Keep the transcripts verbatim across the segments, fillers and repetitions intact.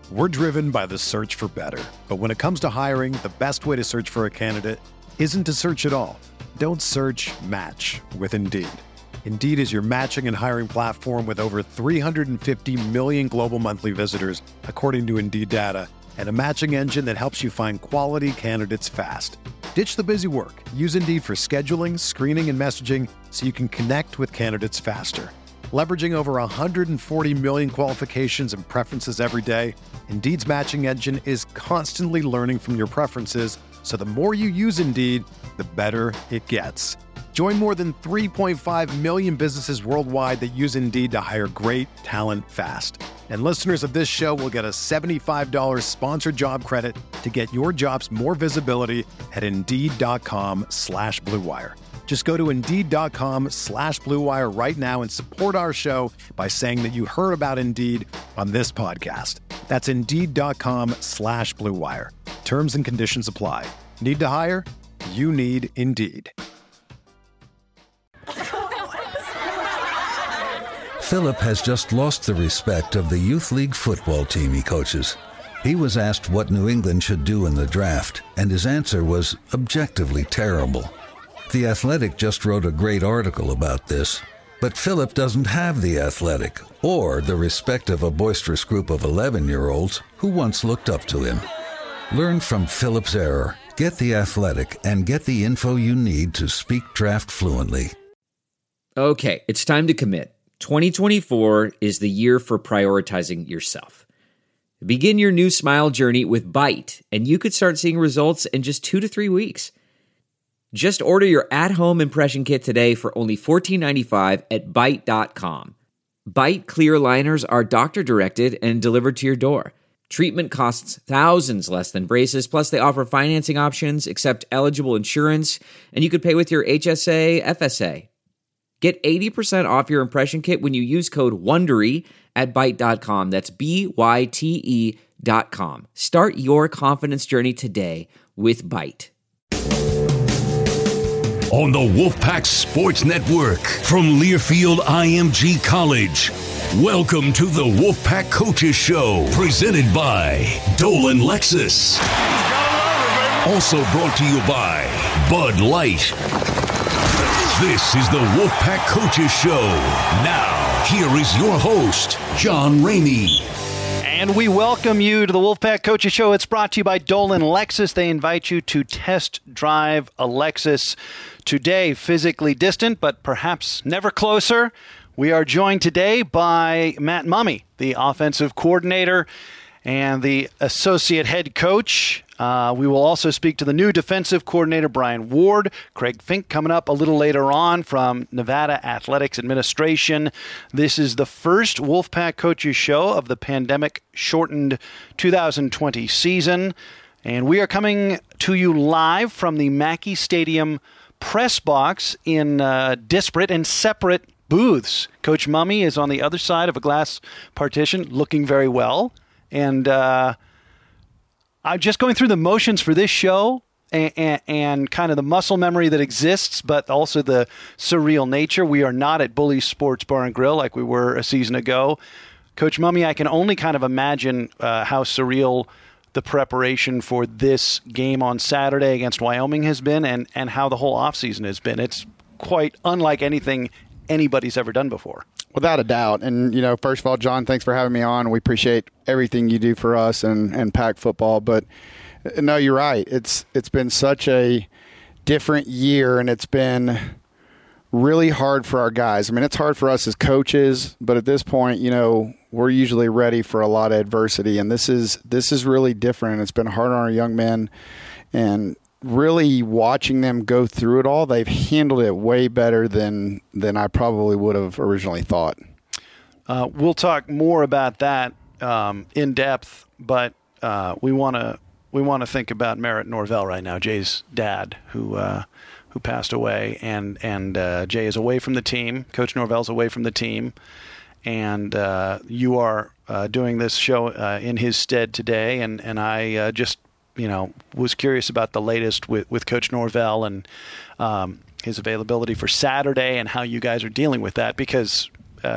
We're driven by the search for better. But when it comes to hiring, the best way to search for a candidate isn't to search at all. Don't search, match with Indeed. Indeed is your matching and hiring platform with over three hundred fifty million global monthly visitors, according to Indeed data, and a matching engine that helps you find quality candidates fast. Ditch the busy work. Use Indeed for scheduling, screening, and messaging so you can connect with candidates faster. Leveraging over one hundred forty million qualifications and preferences every day, Indeed's matching engine is constantly learning from your preferences, so the more you use Indeed, the better it gets. Join more than three point five million businesses worldwide that use Indeed to hire great talent fast. And listeners of this show will get a seventy-five dollars sponsored job credit to get your jobs more visibility at Indeed.com slash Blue Wire. Just go to Indeed.com slash Blue Wire right now and support our show by saying that you heard about Indeed on this podcast. That's Indeed.com slash Blue Wire. Terms and conditions apply. Need to hire? You need Indeed. Philip has just lost the respect of the youth league football team he coaches. He was asked what New England should do in the draft, and his answer was objectively terrible. The Athletic just wrote a great article about this, but Philip doesn't have The Athletic or the respect of a boisterous group of eleven-year-olds who once looked up to him. Learn from Philip's error, get The Athletic, and get the info you need to speak draft fluently. Okay, it's time to commit. twenty twenty-four is the year for prioritizing yourself. Begin your new smile journey with Byte, and you could start seeing results in just two to three weeks. Just order your at-home impression kit today for only fourteen ninety-five at Byte dot com. Byte clear liners are doctor-directed and delivered to your door. Treatment costs thousands less than braces, plus they offer financing options, accept eligible insurance, and you could pay with your H S A, F S A. Get eighty percent off your impression kit when you use code WONDERY at Byte dot com. That's B Y T E dot com. Start your confidence journey today with Byte. On the Wolfpack Sports Network from Learfield I M G College, welcome to the Wolfpack Coaches Show, presented by Dolan Lexus. Also brought to you by Bud Light. This is the Wolfpack Coaches Show. Now, here is your host, John Ramey. And we welcome you to the Wolfpack Coaches Show. It's brought to you by Dolan Lexus. They invite you to test drive a Lexus today. Physically distant, but perhaps never closer. We are joined today by Matt Mumme, the offensive coordinator and the associate head coach. Uh, we will also speak to the new defensive coordinator, Brian Ward. Craig Fink coming up a little later on from Nevada Athletics Administration. This is the first Wolfpack Coaches Show of the pandemic-shortened two thousand twenty season. And we are coming to you live from the Mackey Stadium press box in uh, disparate and separate booths. Coach Mumme is on the other side of a glass partition, looking very well. And uh, I'm just going through the motions for this show and, and, and kind of the muscle memory that exists, but also the surreal nature. We are not at Bully Sports Bar and Grill like we were a season ago. Coach Mumme, I can only kind of imagine uh, how surreal the preparation for this game on Saturday against Wyoming has been and, and how the whole offseason has been. It's quite unlike anything anybody's ever done before. Without a doubt. And, you know, first of all, John, thanks for having me on. We appreciate everything you do for us and, and Pack football. But, no, you're right. It's It's been such a different year, and it's been really hard for our guys. I mean, it's hard for us as coaches, but at this point, you know, we're usually ready for a lot of adversity. And this is this is really different. It's been hard on our young men. And really watching them go through it all, they've handled it way better than than I probably would have originally thought. Uh, we'll talk more about that um, in depth, but uh, we want to we want to think about Merritt Norvell right now, Jay's dad, who uh, who passed away, and and uh, Jay is away from the team. Coach Norvell's away from the team, and uh, you are uh, doing this show uh, in his stead today, and and I uh, just. you know, was curious about the latest with, with Coach Norvell and um, his availability for Saturday and how you guys are dealing with that, because uh,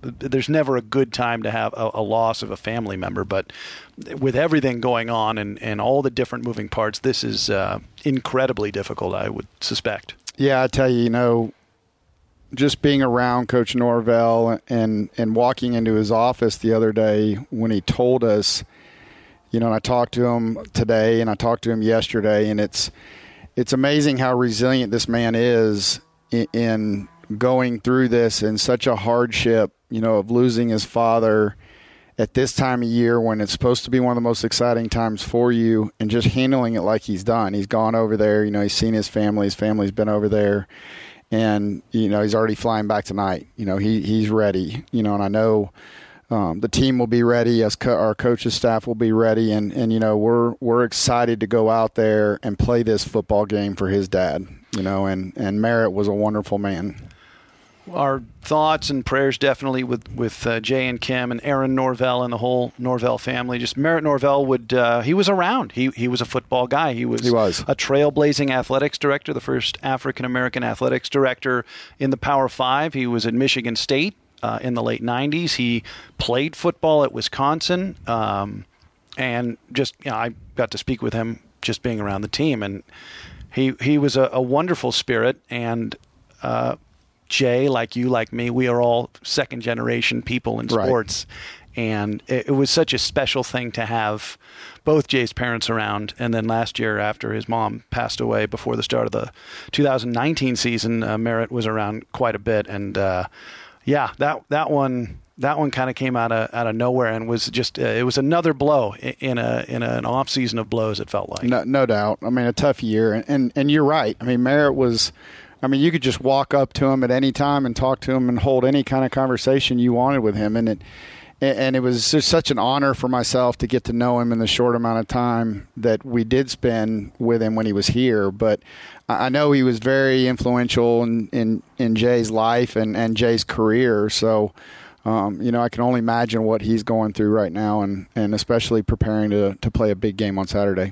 there's never a good time to have a, a loss of a family member, but with everything going on and, and all the different moving parts, this is uh, incredibly difficult, I would suspect. Yeah, I tell you, you know, just being around Coach Norvell and, and walking into his office the other day when he told us, you know, and I talked to him today and I talked to him yesterday, and it's it's amazing how resilient this man is in, in going through this in such a hardship, you know, of losing his father at this time of year when it's supposed to be one of the most exciting times for you, and just handling it like he's done. He's gone over there, you know, he's seen his family, his family's been over there. And, you know, he's already flying back tonight. You know, he he's ready, you know, and I know um, the team will be ready, as co- our coaches staff will be ready. And, and, you know, we're we're excited to go out there and play this football game for his dad, you know, and, and Merritt was a wonderful man. Our thoughts and prayers definitely with with uh, Jay and Kim and Aaron Norvell and the whole Norvell family. Just Merritt Norvell would uh, he was around. He he was a football guy. He was, he was a trailblazing athletics director, the first African American athletics director in the Power Five. He was at Michigan State uh, in the late nineties. He played football at Wisconsin, um, and just you know, I got to speak with him just being around the team, and he he was a, a wonderful spirit. And uh, Jay, like you, like me, we are all second-generation people in sports. Right. And it, it was such a special thing to have both Jay's parents around. And then last year, after his mom passed away before the start of the two thousand nineteen season, uh, Merritt was around quite a bit. And, uh, yeah, that that one that one kind of came out of out of nowhere and was just uh, it was another blow in a in a, an off season of blows, it felt like. No, no doubt. I mean, a tough year. And, and, and you're right. I mean, Merritt was – I mean, you could just walk up to him at any time and talk to him and hold any kind of conversation you wanted with him. And it and it was just such an honor for myself to get to know him in the short amount of time that we did spend with him when he was here. But I know he was very influential in, in, in Jay's life and, and Jay's career. So, um, you know, I can only imagine what he's going through right now, and, and especially preparing to, to play a big game on Saturday.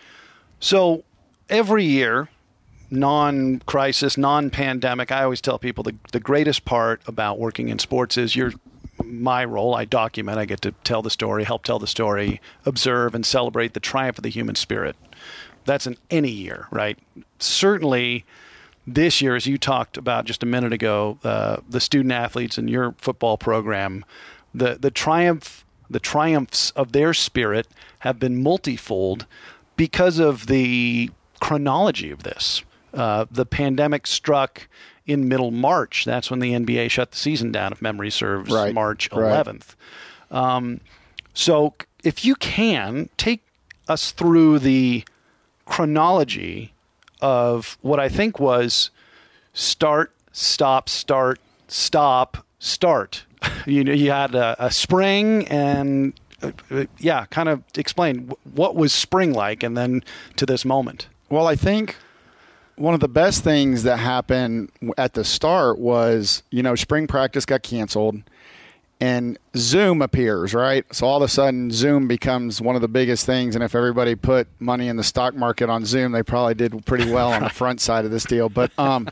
So every year, non-crisis, non-pandemic, I always tell people the, the greatest part about working in sports is your my role. I document, I get to tell the story, help tell the story, observe and celebrate the triumph of the human spirit. That's in any year, right? Certainly this year, as you talked about just a minute ago, uh, the student athletes in your football program, the the triumph, the triumphs of their spirit have been multifold because of the chronology of this. Uh, the pandemic struck in middle March. That's when the N B A shut the season down, if memory serves, right. March eleventh. Right. Um, so if you can, take us through the chronology of what I think was start, stop, start, stop, start. you know, you had a, a spring and, uh, yeah, kind of explain what was spring like and then to this moment. Well, I think one of the best things that happened at the start was, you know, spring practice got canceled and Zoom appears, right? So all of a sudden Zoom becomes one of the biggest things. And if everybody put money in the stock market on Zoom, they probably did pretty well on the front side of this deal. But um,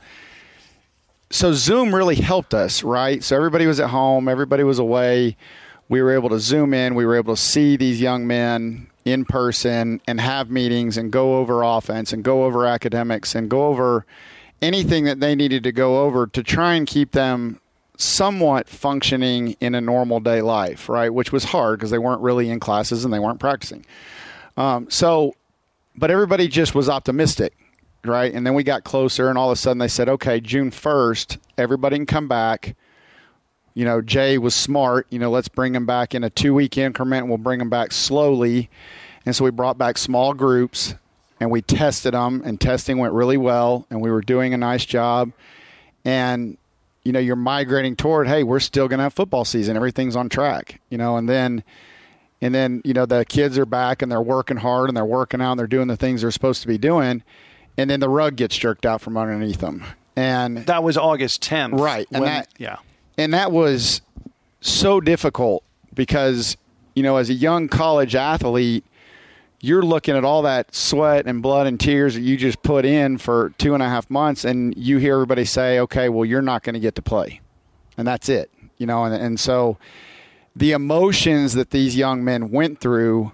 so Zoom really helped us, right? So everybody was at home. Everybody was away. We were able to Zoom in. We were able to see these young men in person and have meetings and go over offense and go over academics and go over anything that they needed to go over to try and keep them somewhat functioning in a normal day life, right? Which was hard because they weren't really in classes and they weren't practicing. Um, so, but everybody just was optimistic, right? And then we got closer and all of a sudden they said, okay, June first, everybody can come back. You know, Jay was smart. You know, let's bring him back in a two-week increment. And we'll bring him back slowly. And so we brought back small groups, and we tested them, and testing went really well, and we were doing a nice job. And, you know, you're migrating toward, hey, we're still going to have football season. Everything's on track, you know, and then, and then, you know, the kids are back, and they're working hard, and they're working out, and they're doing the things they're supposed to be doing. And then the rug gets jerked out from underneath them. And that was August tenth. Right. And when, that, yeah. And that was so difficult because, you know, as a young college athlete, you're looking at all that sweat and blood and tears that you just put in for two and a half months, and you hear everybody say, okay, well, you're not going to get to play. And that's it. you know, and, and so the emotions that these young men went through,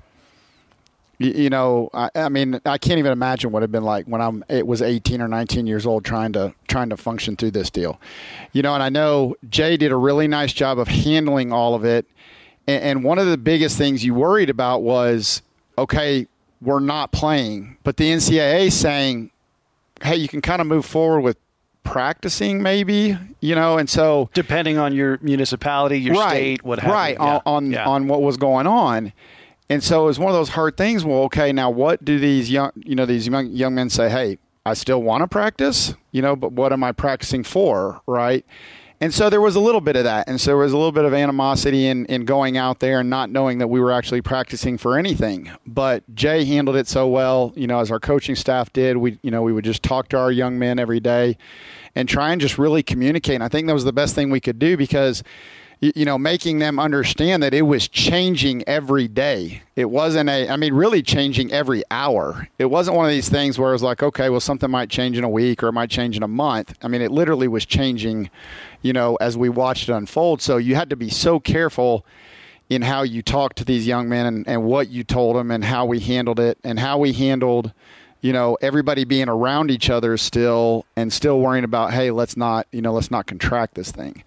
you, you know, I, I mean, I can't even imagine what it'd been like when I'm it was eighteen or nineteen years old trying to trying to function through this deal, you know. And I know Jay did a really nice job of handling all of it. And, and one of the biggest things you worried about was, okay, we're not playing, but the N C double A saying, hey, you can kind of move forward with practicing maybe, you know, and so depending on your municipality, your right, state, what have right, you. Yeah. on on, yeah. on what was going on. And so it was one of those hard things. Well, okay, now what do these young, you know, these young, young men say? Hey, I still want to practice, you know, but what am I practicing for, right? And so there was a little bit of that. And so there was a little bit of animosity in, in going out there and not knowing that we were actually practicing for anything. But Jay handled it so well, you know, as our coaching staff did. We, you know, we would just talk to our young men every day and try and just really communicate. And I think that was the best thing we could do because, you know, making them understand that it was changing every day. It wasn't a, I mean, really changing every hour. It wasn't one of these things where it was like, okay, well, something might change in a week or it might change in a month. I mean, it literally was changing, you know, as we watched it unfold. So you had to be so careful in how you talked to these young men and, and what you told them and how we handled it and how we handled, you know, everybody being around each other still and still worrying about, hey, let's not, you know, let's not contract this thing.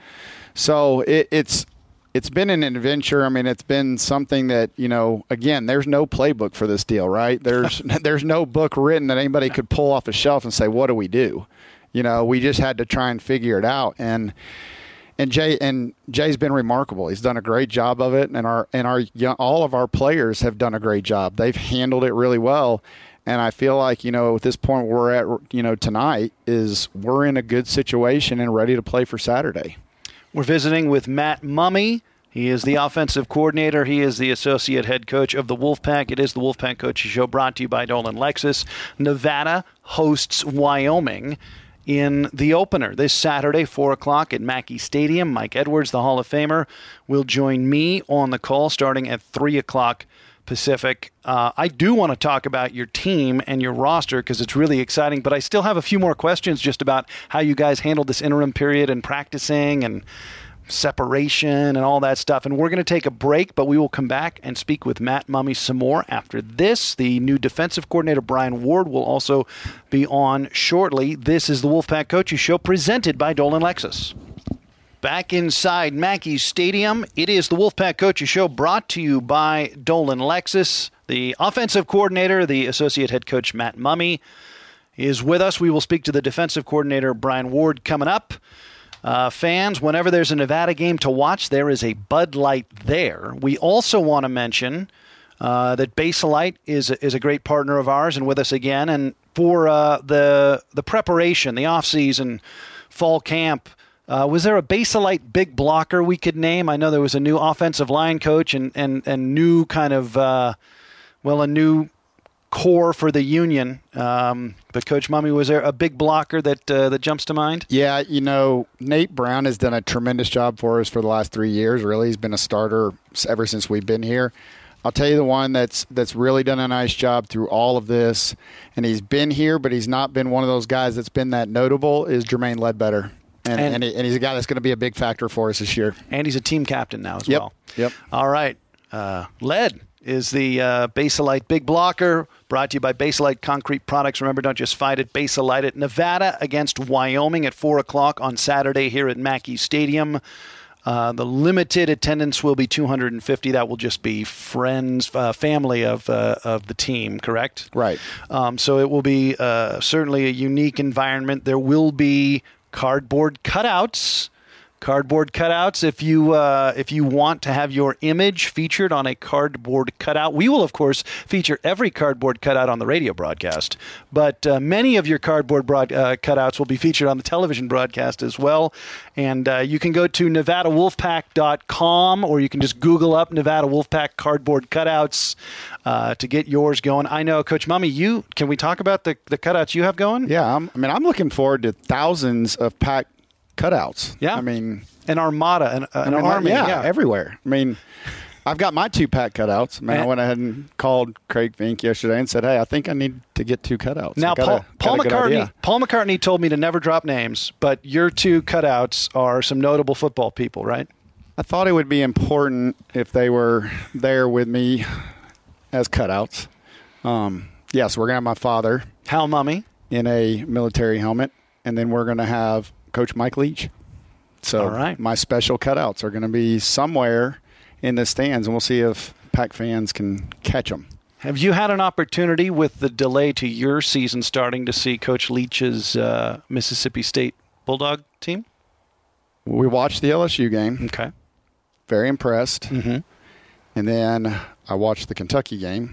So it, it's it's been an adventure. I mean, it's been something that, you know, again, there's no playbook for this deal, right? There's there's no book written that anybody could pull off a shelf and say, what do we do? You know, we just had to try and figure it out. And and Jay and Jay's been remarkable. He's done a great job of it, and our and our young, all of our players have done a great job. They've handled it really well. And I feel like, you know, at this point where we're at, you know, tonight is we're in a good situation and ready to play for Saturday. We're visiting with Matt Mumme. He is the offensive coordinator. He is the associate head coach of the Wolfpack. It is the Wolfpack Coaches Show brought to you by Dolan Lexus. Nevada hosts Wyoming in the opener this Saturday, four o'clock at Mackey Stadium. Mike Edwards, the Hall of Famer, will join me on the call starting at three o'clock Pacific. Uh, I do want to talk about your team and your roster because it's really exciting, but I still have a few more questions just about how you guys handled this interim period and practicing and separation and all that stuff. And we're going to take a break, but we will come back and speak with Matt Mumme some more after this. The new defensive coordinator, Brian Ward, will also be on shortly. This is the Wolfpack Coaches Show presented by Dolan Lexus. Back inside Mackey Stadium, it is the Wolfpack Coaches Show brought to you by Dolan Lexus. The offensive coordinator, the associate head coach Matt Mumme, is with us. We will speak to the defensive coordinator Brian Ward coming up. Uh, fans, whenever there's a Nevada game to watch, there is a Bud Light there. We also want to mention uh, that Baselite is a, is a great partner of ours and with us again. And for uh, the the preparation, the off-season, fall camp, Uh, was there a Baselite big blocker we could name? I know there was a new offensive line coach and, and, and new kind of, uh, well, a new core for the Union. Um, but Coach Mumme, was there a big blocker that uh, that jumps to mind? Yeah, you know, Nate Brown has done a tremendous job for us for the last three years. Really, he's been a starter ever since we've been here. I'll tell you the one that's that's really done a nice job through all of this, and he's been here, but he's not been one of those guys that's been that notable, is Jermaine Ledbetter. And, and, and, he, and he's a guy that's going to be a big factor for us this year. And he's a team captain now as yep. well. Yep. All right. Uh, Led is the uh, Baselite big blocker, brought to you by Baselite Concrete Products. Remember, don't just fight it, Baselite it. Nevada against Wyoming at four o'clock on Saturday here at Mackey Stadium. Uh, the limited attendance will be two hundred fifty. That will just be friends, uh, family of uh, of the team, correct? Right. Um, so it will be uh, certainly a unique environment. There will be cardboard cutouts. Cardboard cutouts. If you uh, if you want to have your image featured on a cardboard cutout, we will, of course, feature every cardboard cutout on the radio broadcast. But uh, many of your cardboard broad, uh, cutouts will be featured on the television broadcast as well. And uh, you can go to Nevada Wolfpack dot com, or you can just Google up Nevada Wolfpack cardboard cutouts uh, to get yours going. I know, Coach Mumme, you can we talk about the, the cutouts you have going? Yeah, I'm, I mean, I'm looking forward to thousands of Pack cutouts. Yeah. I mean, an armada, an, an I mean, army. Yeah, yeah, everywhere. I mean, I've got my two Pack cutouts. I mean, And, I went ahead and called Craig Fink yesterday and said, hey, I think I need to get two cutouts. Now, got Paul, a, Paul got a good McCartney idea. Paul McCartney told me to never drop names, but your two cutouts are some notable football people, right? I thought it would be important if they were there with me as cutouts. Um, yes, we're going to have my father. Hal Mummy. In a military helmet. And then we're going to have Coach Mike Leach. So All right. my special cutouts are going to be somewhere in the stands, and we'll see if Pack fans can catch them. Have you had an opportunity with the delay to your season starting to see Coach Leach's uh, Mississippi State Bulldog team? We watched the L S U game. Okay. Very impressed. Mm-hmm. And then I watched the Kentucky game,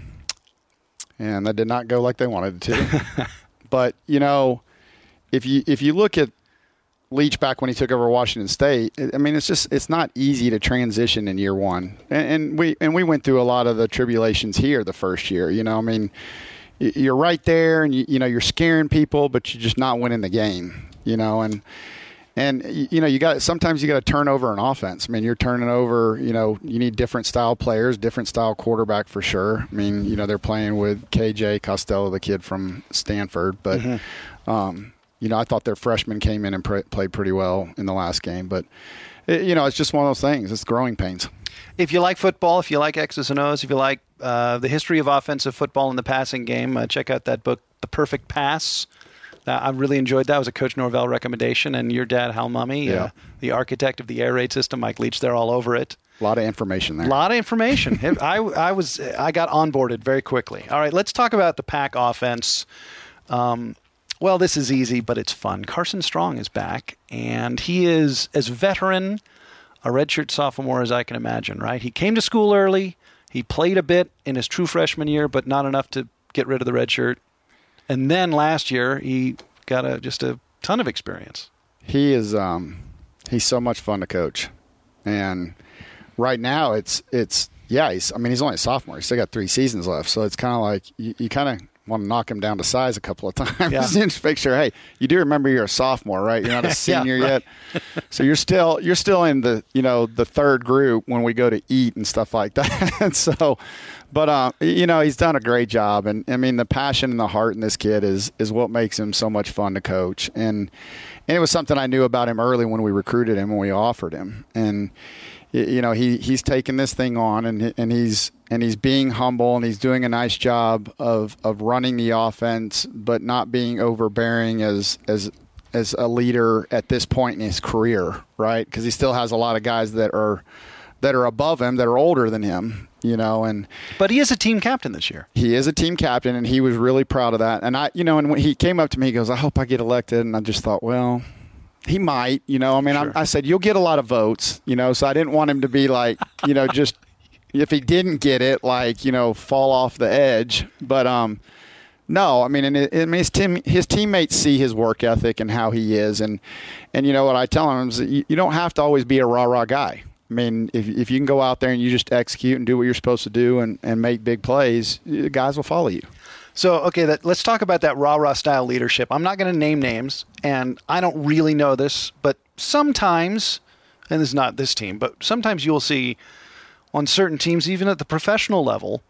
and that did not go like they wanted it to. But, you know, if you if you look at Leach back when he took over Washington State, I mean, it's just it's not easy to transition in year one. And, and we and we went through a lot of the tribulations here the first year. You know, I mean, you're right there, and, you, you know, you're scaring people, but you're just not winning the game, you know, and – And, you know, you got sometimes you got to turn over an offense. I mean, you're turning over, you know, you need different style players, different style quarterback for sure. I mean, you know, they're playing with K J Costello, the kid from Stanford. But, mm-hmm. um, you know, I thought their freshman came in and pre- played pretty well in the last game. But, it, you know, it's just one of those things. It's growing pains. If you like football, if you like X's and O's, if you like uh, the history of offensive football in the passing game, uh, check out that book, The Perfect Pass. Uh, I really enjoyed that. It was a Coach Norvell recommendation. And your dad, Hal Mummy, yeah. uh, the architect of the air raid system, Mike Leach, they're all over it. A lot of information there. A lot of information. I, I was I got onboarded very quickly. All right, let's talk about the Pack offense. Um, well, this is easy, but it's fun. Carson Strong is back, and he is as veteran a redshirt sophomore as I can imagine, right? He came to school early. He played a bit in his true freshman year, but not enough to get rid of the red shirt. And then last year, he got a, just a ton of experience. He is um, he's so much fun to coach. And right now, it's, it's yeah, he's, I mean, he's only a sophomore. He's still got three seasons left. So it's kind of like you, you kind of want to knock him down to size a couple of times yeah. just make sure, hey, you do remember you're a sophomore, right? You're not a senior yeah, right. yet. So you're still you're still in the, you know, the third group when we go to eat and stuff like that. And so But, uh, you know, he's done a great job. And, I mean, the passion and the heart in this kid is is what makes him so much fun to coach. And, and it was something I knew about him early when we recruited him, when we offered him. And, you know, he, he's taken this thing on, and and he's and he's being humble, and he's doing a nice job of, of running the offense, but not being overbearing as as as a leader at this point in his career, right? Because he still has a lot of guys that are that are above him, that are older than him, you know. And but he is a team captain this year. He is a team captain, and he was really proud of that. And I, you know, and when he came up to me, he goes, "I hope I get elected." And I just thought, well, he might, you know. I mean, sure. I, I said, "You'll get a lot of votes," you know. So I didn't want him to be like, you know, just if he didn't get it, like, you know, fall off the edge. But um, no, I mean, and it, I mean, his team, his teammates see his work ethic and how he is, and and you know what I tell him is that you, you don't have to always be a rah rah guy. I mean, if if you can go out there and you just execute and do what you're supposed to do and, and make big plays, guys will follow you. So, okay, that, let's talk about that rah-rah style leadership. I'm not going to name names, and I don't really know this, but sometimes, and this is not this team, but sometimes you'll see on certain teams, even at the professional level,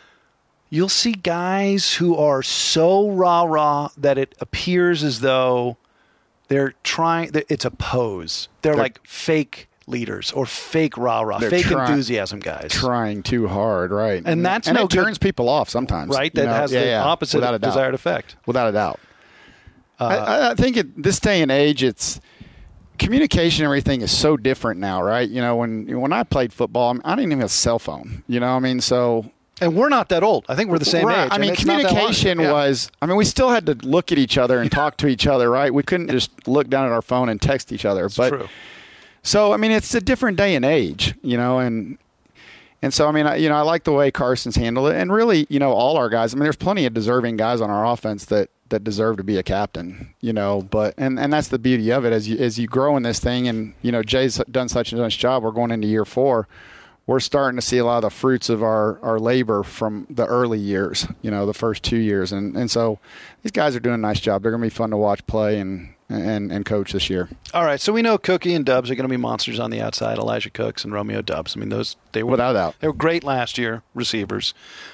you'll see guys who are so rah-rah that it appears as though they're trying, it's a pose. They're, they're like fake leaders or fake rah-rah, fake try, enthusiasm guys. Trying too hard, right. And that's and no it good. turns people off sometimes. Right, that you know? has yeah, the yeah. opposite desired effect. Without a doubt. Uh, I, I think at this day and age, it's communication and everything is so different now, right? You know, when when I played football, I didn't even have a cell phone, you know what I mean? So... And we're not that old. I think we're the same right. age. I mean, communication yeah. was, I mean, we still had to look at each other and talk to each other, right? We couldn't just look down at our phone and text each other. That's but true. So, I mean, it's a different day and age, you know, and and so, I mean, I, you know, I like the way Carson's handled it. And really, you know, all our guys, I mean, there's plenty of deserving guys on our offense that, that deserve to be a captain, you know, but, and, and that's the beauty of it as you, as you grow in this thing. And, you know, Jay's done such a nice job. We're going into year four. We're starting to see a lot of the fruits of our, our labor from the early years, you know, the first two years. And, and so these guys are doing a nice job. They're going to be fun to watch play and, and and coach this year. All right, so we know Cookie and Dubs are going to be monsters on the outside. Elijah Cooks and Romeo Dubs. I mean, those they were without doubt. They were great last year, receivers.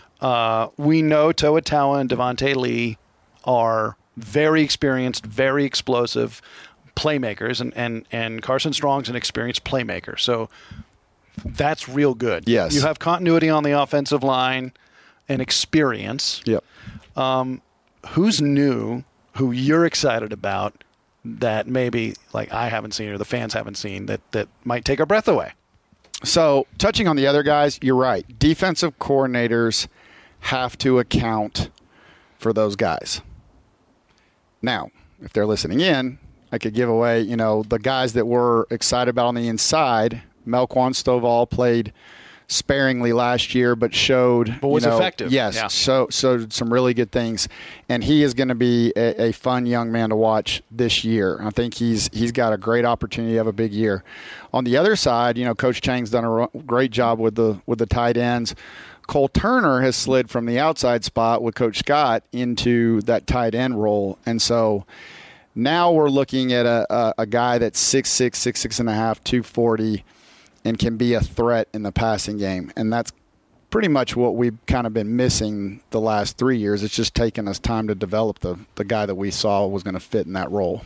Uh, we know Toa Taua and Devontae Lee are very experienced, very explosive playmakers, and, and, and Carson Strong's an experienced playmaker. So That's real good. Yes. You have continuity on the offensive line and experience. Yep. Um, who's new, who you're excited about that maybe like I haven't seen or the fans haven't seen that, that might take our breath away? So touching on the other guys, you're right. Defensive coordinators have to account for those guys. Now, if they're listening in, I could give away, you know, the guys that we're excited about on the inside. Melquan Stovall played sparingly last year, but showed, but was you know, effective. Yes, yeah. so so some really good things, and he is going to be a, a fun young man to watch this year. I think he's he's got a great opportunity to have a big year. On the other side, you know, Coach Chang's done a great job with the with the tight ends. Cole Turner has slid from the outside spot with Coach Scott into that tight end role, and so now we're looking at a a, a guy that's six six, six six and a half, two forty. And can be a threat in the passing game. And that's pretty much what we've kind of been missing the last three years. It's just taken us time to develop the, the guy that we saw was going to fit in that role.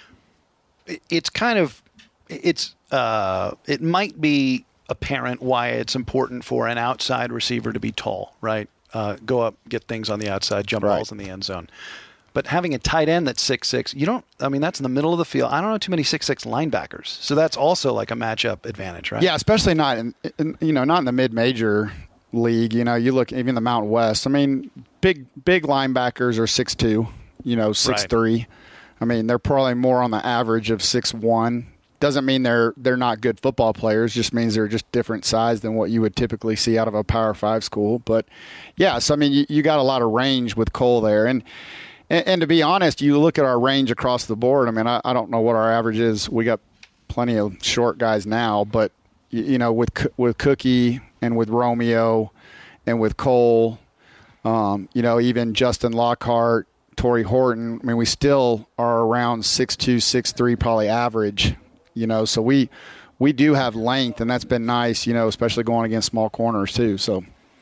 It's kind of, it's uh, it might be apparent why it's important for an outside receiver to be tall, right? Uh, go up, get things on the outside, jump right. balls in the end zone. But having a tight end that's six six, you don't, I mean, that's in the middle of the field. I don't know too many six six linebackers. So that's also like a matchup advantage, right? Yeah, especially not in, in you know, not in the mid-major league. You know, you look even the Mountain West. I mean, big big linebackers are six two, you know, six three. Right. I mean, they're probably more on the average of six one. Doesn't mean they're they're not good football players, just means they're just different size than what you would typically see out of a Power five school. But, yeah, so, I mean, you, you got a lot of range with Cole there. And And, and to be honest, you look at our range across the board. I mean, I, I don't know what our average is. We got plenty of short guys now, but you, you know, with with Cookie and with Romeo and with Cole, um, you know, even Justin Lockhart, Torrey Horton. I mean, we still are around six two, six three, probably average. You know, so we we do have length, and that's been nice. You know, especially going against small corners too. So.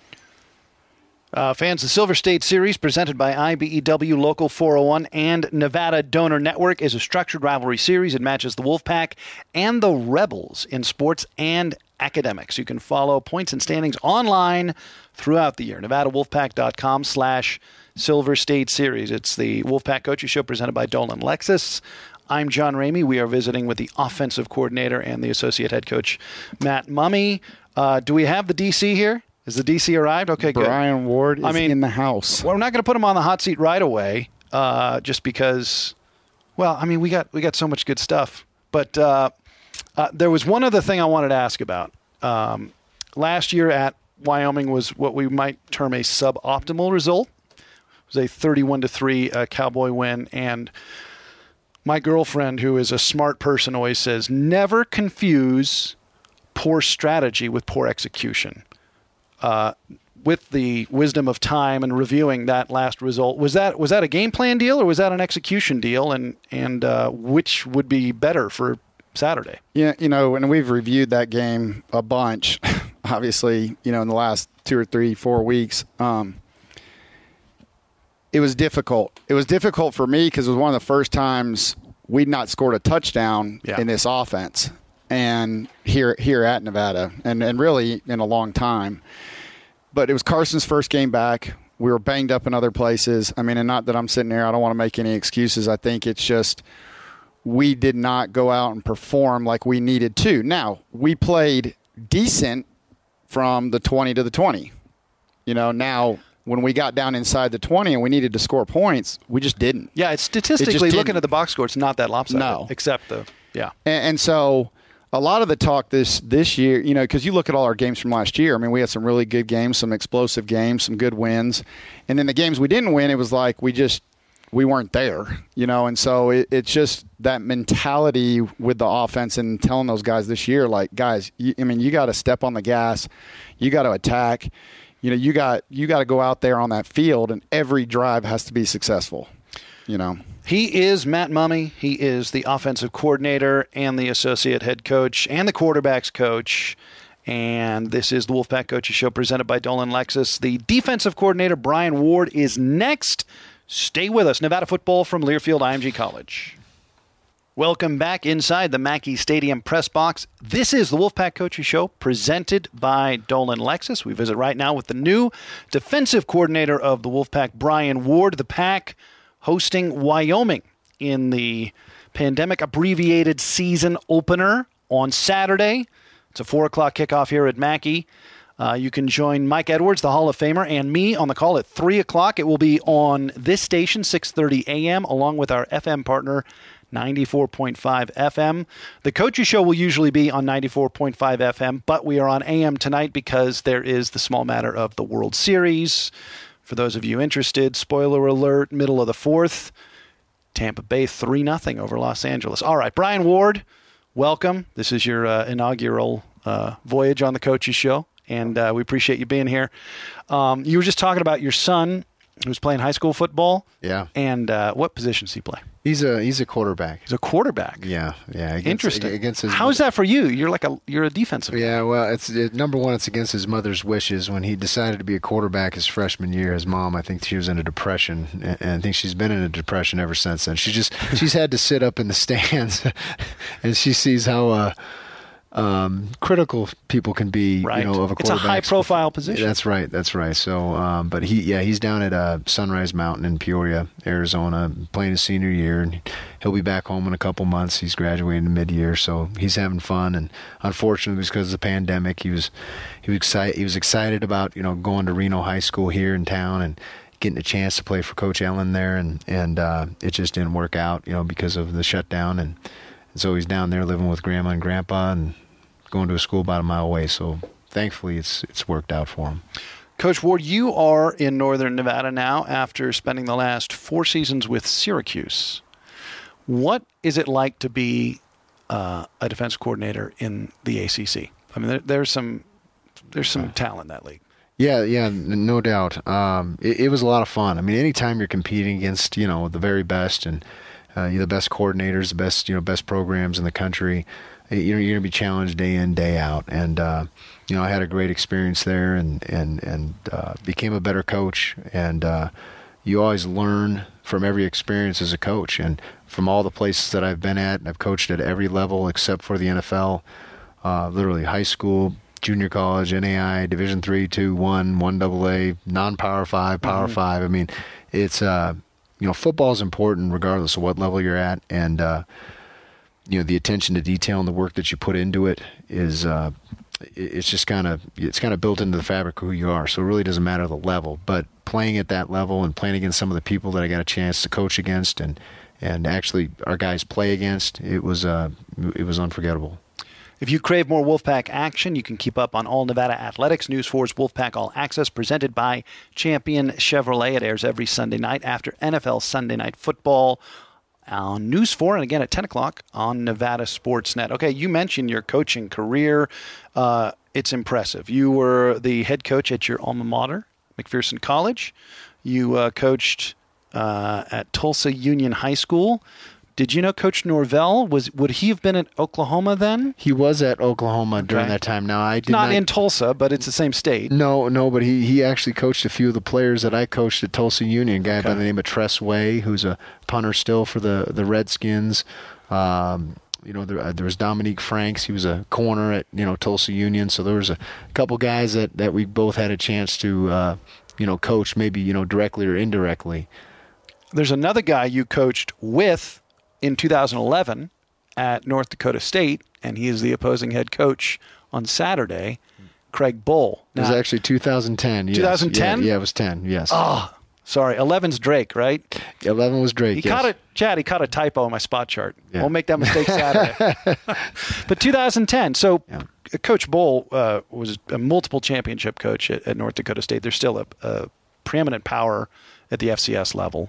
Uh, fans, the Silver State Series, presented by I B E W Local four oh one and Nevada Donor Network, is a structured rivalry series. It matches the Wolfpack and the Rebels in sports and academics. You can follow points and standings online throughout the year. NevadaWolfpack.com slash Silver State Series. It's the Wolfpack Coaches Show presented by Dolan Lexus. I'm John Ramey. We are visiting with the offensive coordinator and the associate head coach, Matt Mumme. Uh, do we have the D C here? Is the D C arrived? Okay, good. Brian Ward is I mean, in the house. Well, we're not going to put him on the hot seat right away, uh, just because. Well, I mean, we got we got so much good stuff. But uh, uh, there was one other thing I wanted to ask about. Um, last year at Wyoming was what we might term a suboptimal result. It was a thirty-one to three uh, Cowboy win, and my girlfriend, who is a smart person, always says, "Never confuse poor strategy with poor execution." Uh, with the wisdom of time and reviewing that last result, was that was that a game plan deal or was that an execution deal? And and uh, which would be better for Saturday? Yeah, you know, and we've reviewed that game a bunch. Obviously, you know, in the last two or three, four weeks, um, it was difficult. It was difficult for me because it was one of the first times we'd not scored a touchdown yeah. in this offense, and here here at Nevada, and and really in a long time. But it was Carson's first game back. We were banged up in other places. I mean, and not that I'm sitting there, I don't want to make any excuses. I think it's just we did not go out and perform like we needed to. Now, we played decent from the twenty to the twenty. You know, now when we got down inside the twenty and we needed to score points, we just didn't. Yeah, it's statistically, it looking at the box score, it's not that lopsided. No. Except the, yeah. And, and so a lot of the talk this this year, you know, because you look at all our games from last year, I mean, we had some really good games, some explosive games, some good wins. And then the games we didn't win, it was like we just, we weren't there, you know. And so it, it's just that mentality with the offense and telling those guys this year, like, guys, you, I mean, you got to step on the gas. You got to attack. You know, you got you got to go out there on that field, and every drive has to be successful, you know. He is Matt Mumme. He is the offensive coordinator and the associate head coach and the quarterback's coach. And this is the Wolfpack Coaches Show presented by Dolan Lexus. The defensive coordinator, Brian Ward, is next. Stay with us. Nevada football from Learfield I M G College. Welcome back inside the Mackey Stadium press box. This is the Wolfpack Coaches Show presented by Dolan Lexus. We visit right now with the new defensive coordinator of the Wolfpack, Brian Ward. The Pack hosting Wyoming in the pandemic abbreviated season opener on Saturday. It's a four o'clock kickoff here at Mackey. Uh, you can join Mike Edwards, the Hall of Famer, and me on the call at three o'clock. It will be on this station, six thirty a.m., along with our F M partner, ninety-four point five F M. The Coaches Show will usually be on ninety-four point five F M, but we are on A M tonight because there is the small matter of the World Series. For those of you interested, spoiler alert, middle of the fourth, Tampa Bay three nothing over Los Angeles. All right, Brian Ward, welcome. This is your uh, inaugural uh, voyage on the Coaches Show, and uh, we appreciate you being here. Um, you were just talking about your son who's playing high school football. Yeah. And uh, what position does he play? He's a he's a quarterback. He's a quarterback. Yeah, yeah. Against, Interesting. Against his How's that for you? You're like a you're a defensive guy. Yeah, well, it's it, number one. It's against his mother's wishes. When he decided to be a quarterback his freshman year, his mom, I think she was in a depression, and, and I think she's been in a depression ever since then. She just she's had to sit up in the stands, and she sees how. Uh, Um, critical people can be, right. you know, of a quarterback. It's a high-profile position. That's right. That's right. So, um, but he, yeah, he's down at uh, Sunrise Mountain in Peoria, Arizona, playing his senior year, and he'll be back home in a couple months. He's graduating mid-year, so he's having fun. And unfortunately, because of the pandemic, he was he was excited. He was excited about you know going to Reno High School here in town and getting a chance to play for Coach Ellen there, and and uh, it just didn't work out, you know, because of the shutdown. And, and so he's down there living with Grandma and Grandpa and going to a school about a mile away, so thankfully it's it's worked out for him. Coach Ward, you are in Northern Nevada now after spending the last four seasons with Syracuse. What is it like to be uh, a defense coordinator in the A C C? I mean, there, there's some there's some talent in that league. Yeah, yeah, no doubt. Um, it, it was a lot of fun. I mean, anytime you're competing against you know the very best and uh, you're the best coordinators, the best you know best programs in the country. You're, you're going to be challenged day in, day out. And, uh, you know, I had a great experience there and, and, and uh, became a better coach. And uh, you always learn from every experience as a coach. And from all the places that I've been at, I've coached at every level except for the N F L, uh, literally high school, junior college, N A I, Division three, two, one, one double A, non-power five, power mm-hmm. five. I mean, it's, uh, you know, football is important regardless of what level you're at. And, uh, you know, the attention to detail and the work that you put into it is, uh, it's just kind of, it's kind of built into the fabric of who you are. So it really doesn't matter the level, but playing at that level and playing against some of the people that I got a chance to coach against and, and actually our guys play against, it was, uh, it was unforgettable. If you crave more Wolfpack action, you can keep up on all Nevada athletics. News four's Wolfpack All Access, presented by Champion Chevrolet. It airs every Sunday night after N F L Sunday Night Football on News four, and again at ten o'clock on Nevada Sportsnet. Okay, you mentioned your coaching career. Uh, it's impressive. You were the head coach at your alma mater, McPherson College. You uh, coached uh, at Tulsa Union High School. Did you know Coach Norvell? Was would he have been at Oklahoma then? He was at Oklahoma okay. during that time. Now I did not, not in Tulsa, but it's the same state. No, no, but he, he actually coached a few of the players that I coached at Tulsa Union. A guy okay. by the name of Tress Way, who's a punter still for the the Redskins. Um, you know, there, uh, there was Dominique Franks. He was a corner at you know Tulsa Union. So there was a couple guys that, that we both had a chance to uh, you know coach, maybe you know directly or indirectly. There's another guy you coached with in two thousand eleven at North Dakota State, and he is the opposing head coach on Saturday, Craig Bull. Now, it was actually two thousand ten. Yes. twenty ten? Yeah, yeah, it was ten, yes. Oh, sorry. eleven's Drake, right? eleven was Drake, he yes. Caught a, Chad, he caught a typo on my spot chart. Yeah. Won't make that mistake Saturday. But two thousand ten. So yeah. Coach Bull uh, was a multiple championship coach at, at North Dakota State. There's still a, a preeminent power at the F C S level.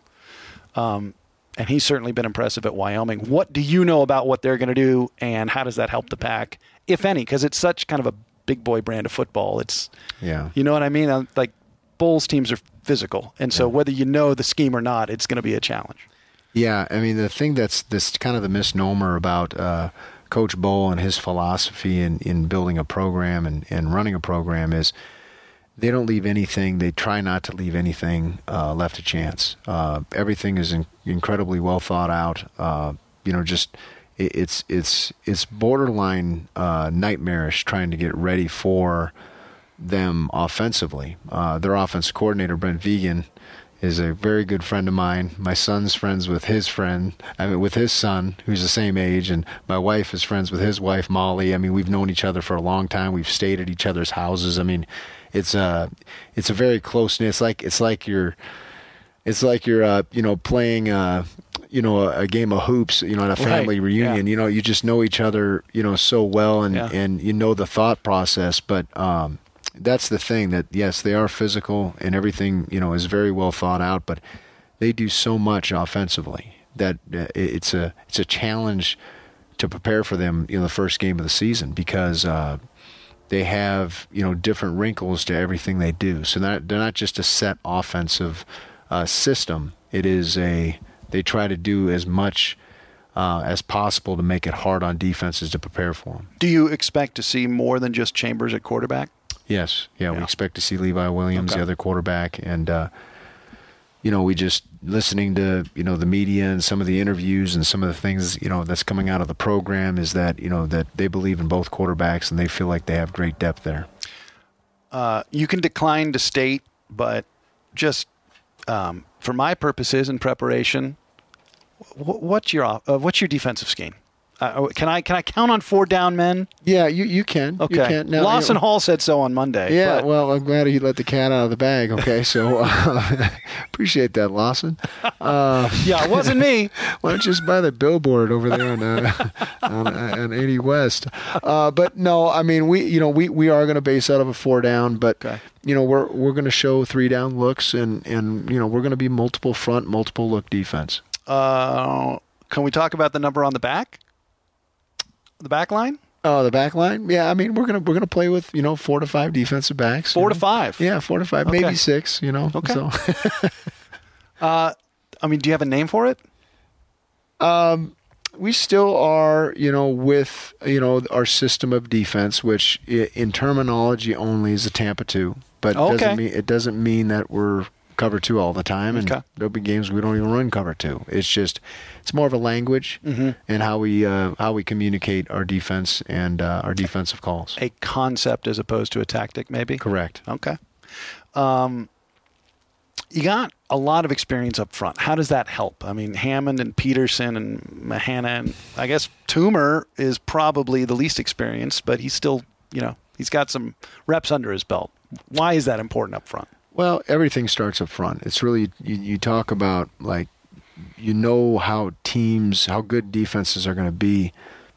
Um And he's certainly been impressive at Wyoming. What do you know about what they're going to do, and how does that help the Pack, if any? Because it's such kind of a big boy brand of football. It's, yeah, you know what I mean? Like, Bulls teams are physical, and so yeah. whether you know the scheme or not, it's going to be a challenge. Yeah, I mean, the thing that's this kind of the misnomer about uh, Coach Bull and his philosophy in, in building a program and, and running a program is they don't leave anything. They try not to leave anything uh, left to chance. Uh, everything is in, incredibly well thought out. Uh, you know, just it, it's it's it's borderline uh, nightmarish trying to get ready for them offensively. Uh, their offensive coordinator, Brent Vigen, is a very good friend of mine. My son's friends with his friend, I mean, with his son, who's the same age, and my wife is friends with his wife, Molly. I mean, we've known each other for a long time. We've stayed at each other's houses. I mean, it's a, it's a very close knit. It's like it's like you're, it's like you're, uh, you know, playing, uh, you know, a, a game of hoops, you know, at a family right. reunion. Yeah. You know, you just know each other, you know, so well, and Yeah. and you know the thought process, but. Um, That's the thing, that yes, they are physical and everything, you know, is very well thought out, but they do so much offensively that it's a it's a challenge to prepare for them, you know, the first game of the season, because uh, they have, you know, different wrinkles to everything they do. So they're not, they're not just a set offensive uh, system. It is a they try to do as much uh, as possible to make it hard on defenses to prepare for them. Do you expect to see more than just Chambers at quarterback? Yes, yeah, Yeah. we expect to see Levi Williams, Okay. the other quarterback, and uh, you know, we just listening to you know the media and some of the interviews and some of the things you know that's coming out of the program is that you know that they believe in both quarterbacks and they feel like they have great depth there. Uh, you can decline to state, but just um, for my purposes in preparation, wh- what's your off- uh, what's your defensive scheme? Uh, can I can I count on four down men? Yeah, you you can. Okay. You can. Now, Lawson you know, Hall said so on Monday. Yeah, but- well, I'm glad he let the cat out of the bag. Okay, so uh, appreciate that, Lawson. Uh, yeah, it wasn't me. Why don't you just buy the billboard over there on uh, on, on eighty West? Uh, but no, I mean we you know we, we are going to base out of a four down, but Okay. you know we're we're going to show three down looks, and, and you know we're going to be multiple front, multiple look defense. Uh, can we talk about the number on the back? The back line? Oh, the back line? Yeah, I mean we're gonna we're gonna play with you know four to five defensive backs. Four you to know? five. Yeah, four to five, Okay. maybe six. You know. Okay. So. Uh, I mean, do you have a name for it? We still are, you know, with, you know, our system of defense, which i- in terminology only is a Tampa two, but it Okay. doesn't mean it doesn't mean that we're cover two all the time, and Okay. there'll be games we don't even run cover two. It's just it's more of a language Mm-hmm. and how we uh, how we communicate our defense and uh, our defensive calls. A concept as opposed to a tactic, maybe? Correct. Okay. Um, you got a lot of experience up front. How does that help? I mean, Hammond and Peterson and Mahana, and I guess Toomer is probably the least experienced, but he's still, you know, he's got some reps under his belt. Why is that important up front? Well, everything starts up front. It's really you, you talk about like you know how teams, how good defenses are going to be.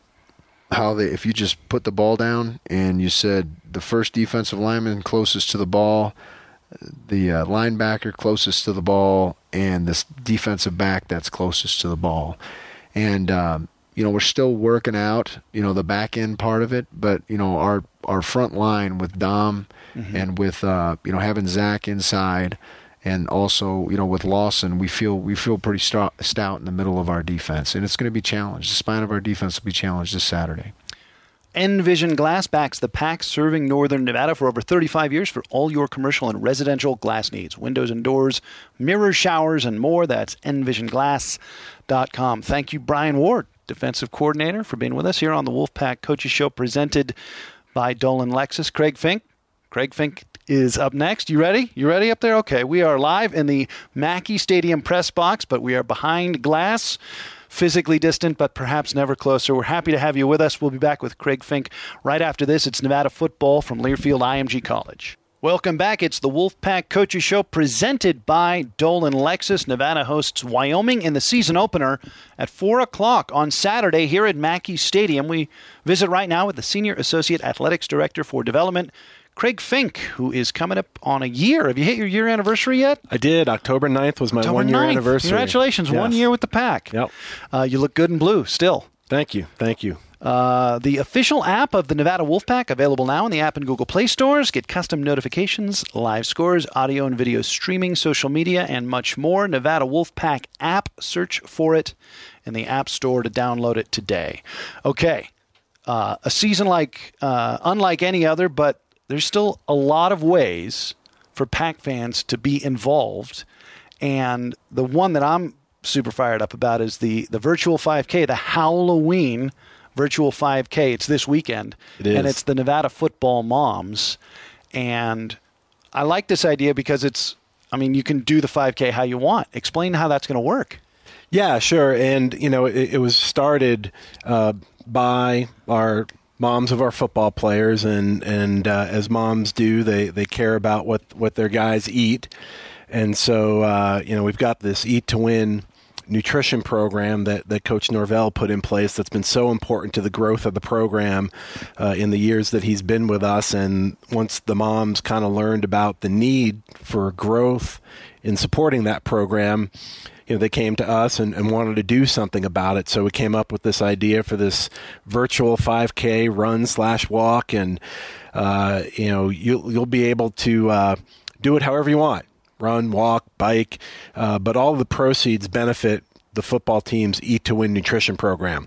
How they, if you just put the ball down and you said the first defensive lineman closest to the ball, the uh, linebacker closest to the ball, and this defensive back that's closest to the ball, and um, you know we're still working out you know the back end part of it, but you know our our front line with Dom mm-hmm. and with uh, you know having Zach inside, and also you know with Lawson, we feel we feel pretty stout, stout in the middle of our defense, and it's going to be challenged. The spine of our defense will be challenged this Saturday. Envision Glass backs the Pack, serving Northern Nevada for over thirty-five years for all your commercial and residential glass needs. Windows and doors, mirrors, showers, and more. That's envision glass dot com. Thank you, Brian Ward, defensive coordinator, for being with us here on the Wolfpack Coaches Show, presented by Dolan Lexus. Craig Fink. Craig Fink is up next. You ready? You ready up there? Okay, we are live in the Mackey Stadium press box, but we are behind glass. Physically distant, but perhaps never closer. We're happy to have you with us. We'll be back with Craig Fink right after this. It's Nevada football from Learfield I M G College. Welcome back. It's the Wolfpack Coaches Show, presented by Dolan Lexus. Nevada hosts Wyoming in the season opener at four o'clock on Saturday here at Mackey Stadium. We visit right now with the Senior Associate Athletics Director for Development, Craig Fink, who is coming up on a year. Have you hit your year anniversary yet? I did. October ninth was my October one-year ninth. anniversary. Congratulations. Yes. One year with the Pack. Yep. Uh, you look good in blue still. Thank you. Thank you. Uh, the official app of the Nevada Wolfpack, available now in the app and Google Play stores. Get custom notifications, live scores, audio and video streaming, social media, and much more. Nevada Wolfpack app. Search for it in the App Store to download it today. Okay. Uh, a season like uh, unlike any other, but there's still a lot of ways for Pack fans to be involved. And the one that I'm super fired up about is the, the virtual five K, the Halloween virtual five K. It's this weekend. It is. And it's the Nevada Football Moms. And I like this idea because it's, I mean, you can do the five K how you want. Explain how that's going to work. Yeah, sure. And, you know, it, it was started uh, by our moms of our football players. And, and uh, as moms do, they, they care about what, what their guys eat. And so, uh, you know, we've got this Eat to Win nutrition program that, that Coach Norvell put in place that's been so important to the growth of the program uh, in the years that he's been with us. And once the moms kind of learned about the need for growth in supporting that program, you know, they came to us and, and wanted to do something about it. So we came up with this idea for this virtual five K run slash walk. And, uh, you know, you'll, you'll be able to uh, do it however you want. Run, walk, bike, uh, but all the proceeds benefit the football team's Eat to Win nutrition program.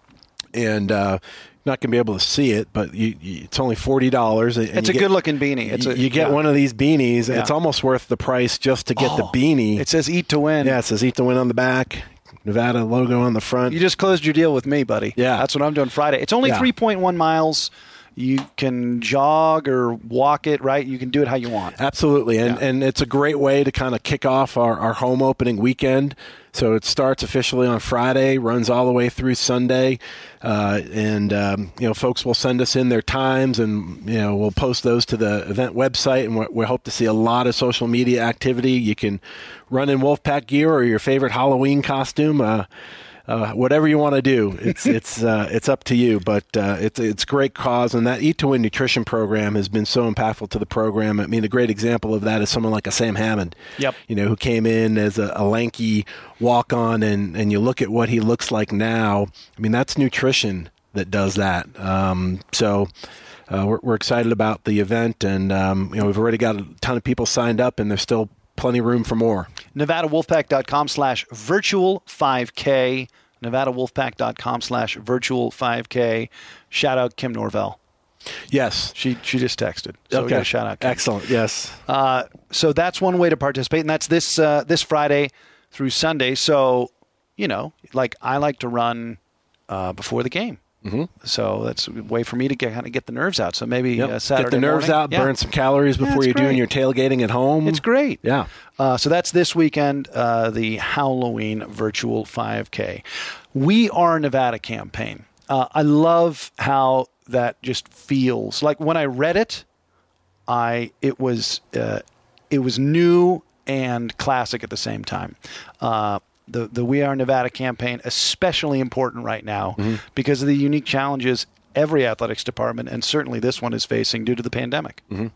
And uh, not going to be able to see it, but you, you, it's only forty dollars. And it's a good-looking beanie. It's you, a, you get yeah. one of these beanies, and yeah. it's almost worth the price just to get oh, the beanie. It says Eat to Win. Yeah, it says Eat to Win on the back, Nevada logo on the front. You just closed your deal with me, buddy. Yeah. That's what I'm doing Friday. It's only yeah. three point one miles. You can jog or walk it, right? You can do it how you want. Absolutely. And yeah. and it's a great way to kind of kick off our, our home opening weekend. So it starts officially on Friday, runs all the way through Sunday. Uh, and, um, you know, folks will send us in their times, and, you know, we'll post those to the event website. And we hope to see a lot of social media activity. You can run in Wolfpack gear or your favorite Halloween costume. Uh, Uh, whatever you want to do, it's it's uh, it's up to you. But uh, it's it's a great cause, and that Eat to Win nutrition program has been so impactful to the program. I mean, a great example of that is someone like a Sam Hammond, yep. you know, who came in as a, a lanky walk-on, and and you look at what he looks like now. I mean, that's nutrition that does that. Um, so. Uh, we're, we're excited about the event, and um, you know, we've already got a ton of people signed up, and there's still plenty of room for more. Nevada Wolfpack dot com slash virtual five K. Nevada Wolfpack dot com slash virtual five K. Shout out Kim Norvell. Yes. She she just texted. So okay. we got a shout out Kim. Excellent. Yes. Uh, so that's one way to participate, and that's this uh, this Friday through Sunday. So, you know, like I like to run uh, before the game. Mm-hmm. So that's a way for me to get kind of get the nerves out. So maybe yep. uh, Saturday Get the nerves morning. out, yeah. burn some calories before yeah, you're great. doing your tailgating at home. It's great. Yeah. Uh, so that's this weekend, uh, the Halloween virtual five K. We Are Nevada campaign. Uh, I love how that just feels. Like when I read it, I it was uh, it was new and classic at the same time. Uh, the the We Are Nevada campaign, especially important right now mm-hmm. because of the unique challenges every athletics department, and certainly this one is facing due to the pandemic. Mm-hmm.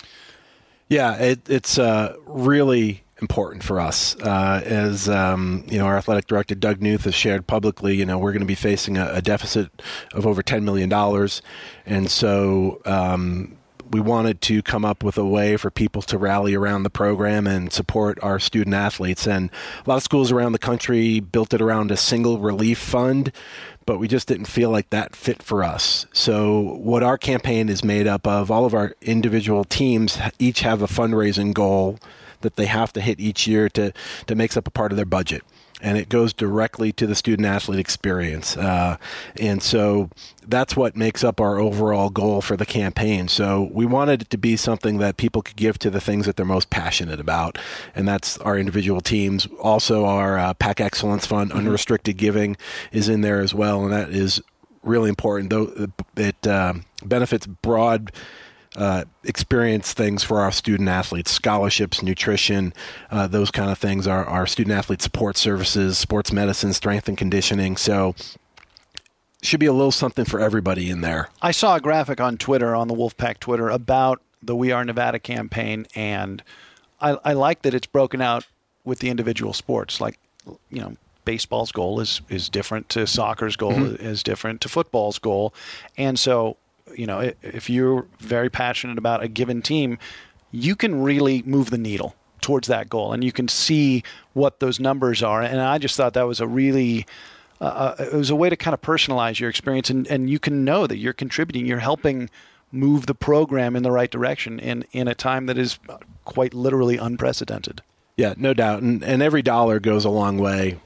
Yeah, it, it's uh, really important for us. Uh, as um, you know, our athletic director, Doug Knuth, has shared publicly, you know, we're going to be facing a, a deficit of over ten million dollars. And so um, we wanted to come up with a way for people to rally around the program and support our student athletes. And a lot of schools around the country built it around a single relief fund, but we just didn't feel like that fit for us. So what our campaign is made up of, all of our individual teams each have a fundraising goal that they have to hit each year to, to makes up a part of their budget. And it goes directly to the student-athlete experience. Uh, and so that's what makes up our overall goal for the campaign. So we wanted it to be something that people could give to the things that they're most passionate about. And that's our individual teams. Also, our uh, PAC Excellence Fund, mm-hmm. unrestricted giving, is in there as well. And that is really important. Though it uh, benefits broad Uh, experience things for our student athletes, scholarships, nutrition, uh, those kind of things, our, our student athlete support services, sports medicine, strength and conditioning. So should be a little something for everybody in there. I saw a graphic on Twitter, on the Wolfpack Twitter, about the We Are Nevada campaign, and I, I like that it's broken out with the individual sports. Like, you know, baseball's goal is, is different to soccer's goal mm-hmm. is different to football's goal. And so, you know, if you're very passionate about a given team, you can really move the needle towards that goal, and you can see what those numbers are. And I just thought that was a really, uh, it was a way to kind of personalize your experience, and, and you can know that you're contributing, you're helping move the program in the right direction in, in a time that is quite literally unprecedented. Yeah, no doubt. And, and every dollar goes a long way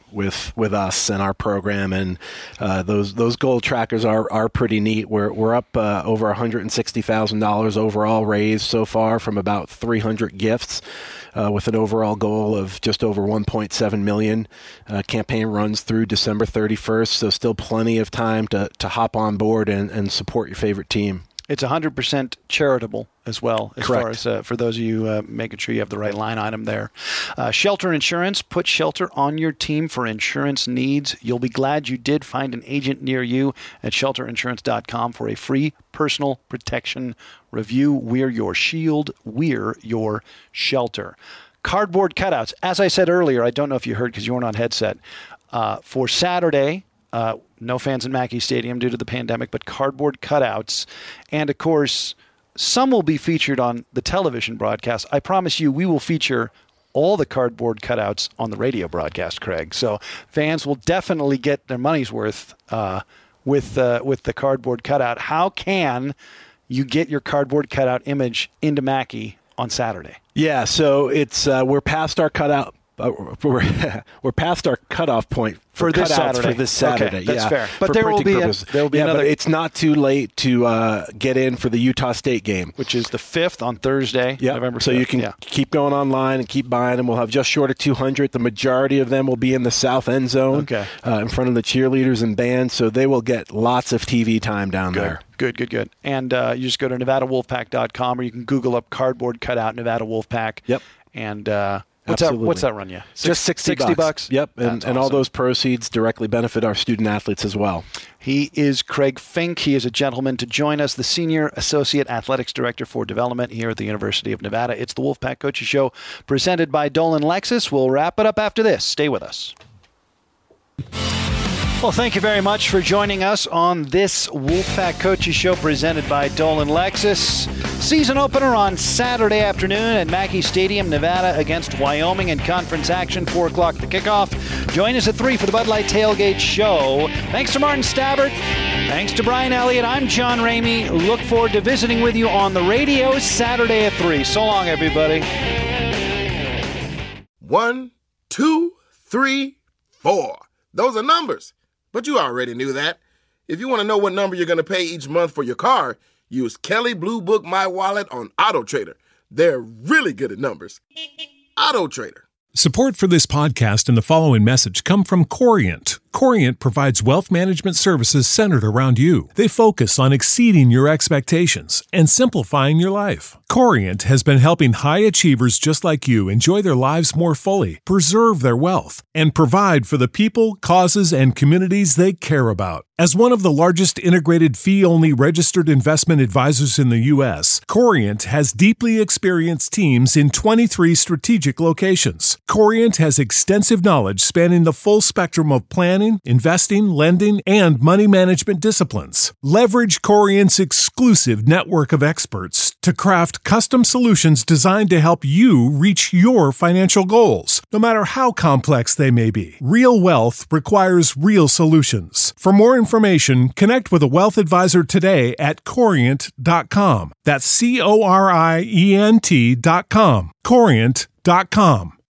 with with us and our program, and uh, those those goal trackers are are pretty neat. We're we're up uh, over one hundred sixty thousand dollars overall raised so far from about three hundred gifts, uh, with an overall goal of just over one point seven million. Uh, campaign runs through December thirty-first, so still plenty of time to to hop on board and, and support your favorite team. It's one hundred percent charitable as well, as Correct. far as uh, for those of you uh, making sure you have the right line item there. Uh, Shelter Insurance, put Shelter on your team for insurance needs. You'll be glad you did find an agent near you at shelter insurance dot com for a free personal protection review. We're your shield. We're your shelter. Cardboard cutouts. As I said earlier, I don't know if you heard because you weren't on headset, uh, for Saturday, Uh, no fans in Mackey Stadium due to the pandemic, but cardboard cutouts. And, of course, some will be featured on the television broadcast. I promise you we will feature all the cardboard cutouts on the radio broadcast, Craig. So fans will definitely get their money's worth uh, with, uh, with the cardboard cutout. How can you get your cardboard cutout image into Mackey on Saturday? Yeah, so it's uh, we're past our cutout. Uh, we're we're past our cutoff point for, for this cutouts Saturday. for this Saturday. Okay, that's yeah, fair. But for there will be a, there will be yeah, another. But it's not too late to uh, get in for the Utah State game, which is the fifth on Thursday, yep. November fifth. So you can yeah. keep going online and keep buying them. We'll have just short of two hundred. The majority of them will be in the south end zone, okay. uh, in front of the cheerleaders and band. So they will get lots of T V time down good. there. Good, good, good. And uh, you just go to nevada wolfpack dot com, or you can Google up cardboard cutout Nevada Wolfpack. Yep. And uh, What's that, what's that run you? Six, Just sixty, sixty bucks. bucks? Yep, and, That's and all awesome. those proceeds directly benefit our student athletes as well. He is Craig Fink. He is a gentleman to join us, the Senior Associate Athletics Director for Development here at the University of Nevada. It's the Wolfpack Coaches Show presented by Dolan Lexus. We'll wrap it up after this. Stay with us. Well, thank you very much for joining us on this Wolfpack Coaches Show presented by Dolan Lexus. Season opener on Saturday afternoon at Mackey Stadium, Nevada against Wyoming in conference action, four o'clock the kickoff. Join us at three for the Bud Light Tailgate Show. Thanks to Martin Stabbert. Thanks to Brian Elliott. I'm John Ramey. Look forward to visiting with you on the radio Saturday at three. So long, everybody. One, two, three, four. Those are numbers. But you already knew that. If you want to know what number you're going to pay each month for your car, use Kelley Blue Book My Wallet on Auto Trader. They're really good at numbers. Auto Trader. Support for this podcast and the following message come from Corient. Corient provides wealth management services centered around you. They focus on exceeding your expectations and simplifying your life. Corient has been helping high achievers just like you enjoy their lives more fully, preserve their wealth, and provide for the people, causes, and communities they care about. As one of the largest integrated fee-only registered investment advisors in the U S, Corient has deeply experienced teams in twenty-three strategic locations. Corient has extensive knowledge spanning the full spectrum of planning, investing, lending, and money management disciplines. Leverage Corient's exclusive network of experts to craft custom solutions designed to help you reach your financial goals, no matter how complex they may be. Real wealth requires real solutions. For more information, connect with a wealth advisor today at corient dot com. That's C O R I E N T dot com. corient dot com.